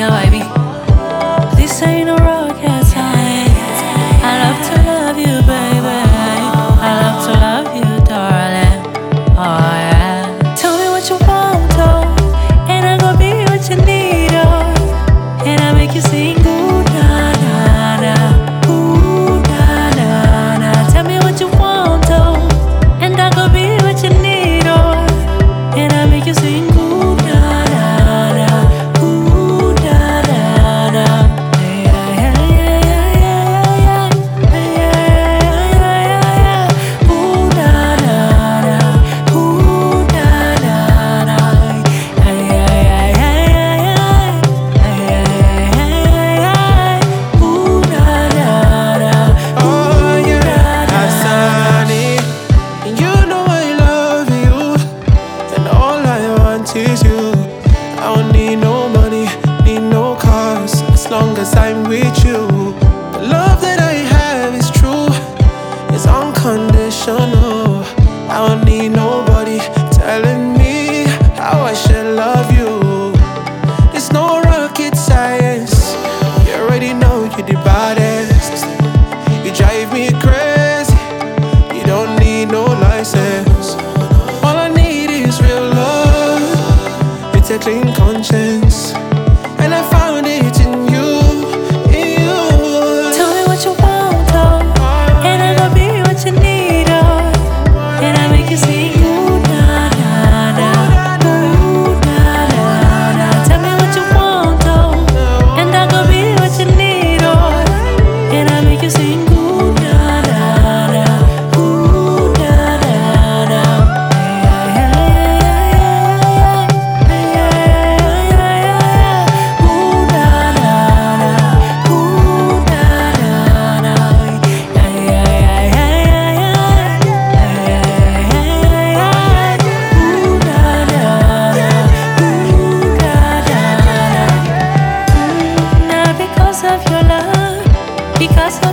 your baby. This ain't no rocket science. I love to love you, baby. I love to love you, darling. Oh yeah. Tell me what you want, oh, and I gon' be what you need, oh, and I make you sing ooh na na na, ooh na na na. Tell me what you want, oh, and I gon' be what you need, oh, and I make you sing ooh na na na, ooh na na na. Yeah yeah yeah yeah yeah yeah yeah. Ooh na na na, ooh na na na. Yeah yeah yeah yeah yeah yeah. Ooh na na na. Oh yeah, Hassani, and you know I love you, and all I want is you. I don't need no money, need no cars, as long as I'm with you. The love that I have is true, it's unconditional. I don't need nobody telling me how I should love you. It's no rocket science, you already know you're the baddest. You drive me crazy, you don't need no license. All I need is real love, it's a clean conscience, and I found it in you, in you. Tell me what you want, oh, and I gon' be what you need, oh, and I make you sing ooh na na na, ooh na na na. Tell me what you want, oh, and I gon' be what you need, oh, and I make you sing ooh na na na, ooh na na na. Yeah yeah yeah yeah yeah. Ooh na na na, ooh na na na. Yeah yeah yeah yeah yeah yeah. Ooh na na na, ooh na na na. Not because of your love, because of